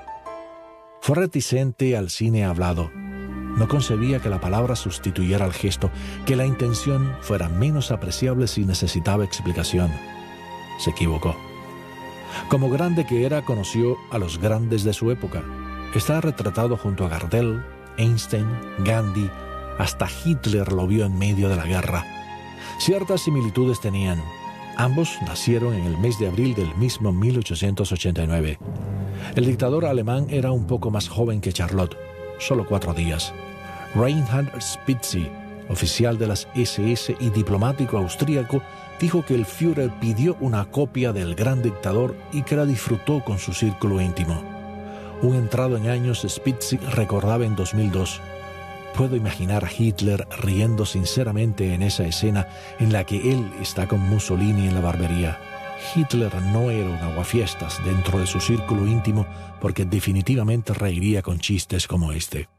S8: Fue reticente al cine hablado. No concebía que la palabra sustituyera al gesto, que la intención fuera menos apreciable si necesitaba explicación. Se equivocó. Como grande que era, conoció a los grandes de su época. Está retratado junto a Gardel, Einstein, Gandhi, hasta Hitler lo vio en medio de la guerra. Ciertas similitudes tenían. Ambos nacieron en el mes de abril del mismo mil ochocientos ochenta y nueve. El dictador alemán era un poco más joven que Charlotte, solo cuatro días. Reinhard Spitzy, oficial de las ese ese y diplomático austríaco, dijo que el Führer pidió una copia del gran dictador y que la disfrutó con su círculo íntimo. Un entrado en años, Spitzy recordaba en dos mil dos: puedo imaginar a Hitler riendo sinceramente en esa escena en la que él está con Mussolini en la barbería. Hitler no era un aguafiestas dentro de su círculo íntimo porque definitivamente reiría con chistes como este.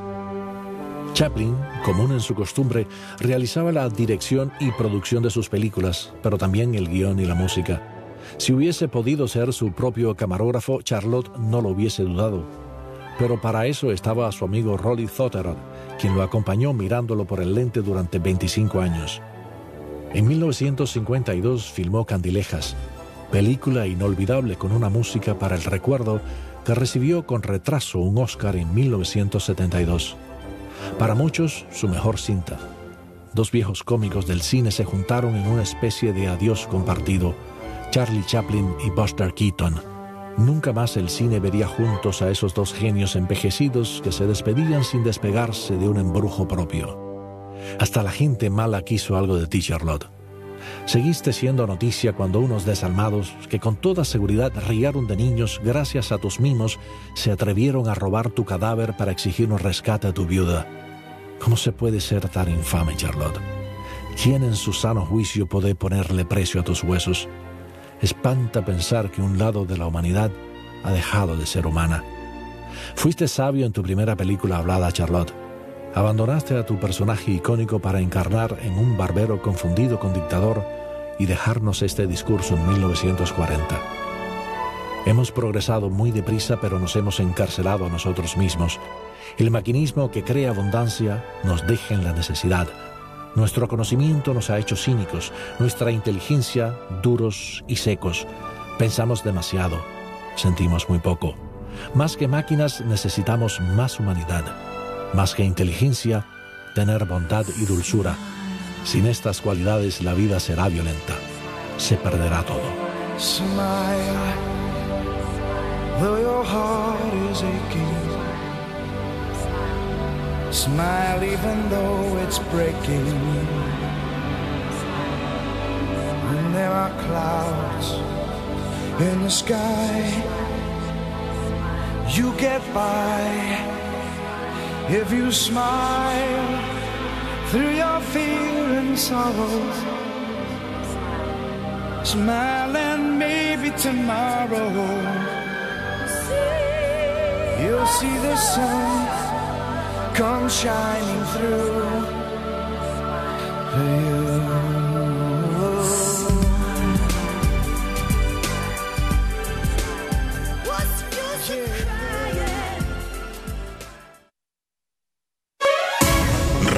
S8: Chaplin, común en su costumbre, realizaba la dirección y producción de sus películas, pero también el guión y la música. Si hubiese podido ser su propio camarógrafo, Charlotte no lo hubiese dudado. Pero para eso estaba su amigo Rolly Thotterod, quien lo acompañó mirándolo por el lente durante veinticinco años. En mil novecientos cincuenta y dos filmó Candilejas, película inolvidable con una música para el recuerdo que recibió con retraso un Oscar en mil novecientos setenta y dos. Para muchos, su mejor cinta. Dos viejos cómicos del cine se juntaron en una especie de adiós compartido, Charlie Chaplin y Buster Keaton. Nunca más el cine vería juntos a esos dos genios envejecidos que se despedían sin despegarse de un embrujo propio. Hasta la gente mala quiso algo de ti, Charlotte. Seguiste siendo noticia cuando unos desalmados, que con toda seguridad riaron de niños gracias a tus mimos, se atrevieron a robar tu cadáver para exigir un rescate a tu viuda. ¿Cómo se puede ser tan infame, Charlotte? ¿Quién en su sano juicio puede ponerle precio a tus huesos? Espanta pensar que un lado de la humanidad ha dejado de ser humana. Fuiste sabio en tu primera película hablada, Charlotte. Abandonaste a tu personaje icónico para encarnar en un barbero confundido con dictador y dejarnos este discurso en mil novecientos cuarenta. Hemos progresado muy deprisa, pero nos hemos encarcelado a nosotros mismos. El maquinismo que crea abundancia nos deja en la necesidad. Nuestro conocimiento nos ha hecho cínicos, nuestra inteligencia duros y secos. Pensamos demasiado, sentimos muy poco. Más que máquinas necesitamos más humanidad. Más que inteligencia, tener bondad y dulzura. Sin estas cualidades la vida será violenta. Se perderá todo.
S14: Smile, though your heart is aching. Smile even though it's breaking. When there are clouds in the sky, you get by. If you smile through your fear and sorrow, smile and maybe tomorrow you'll see the sun come shining through for you.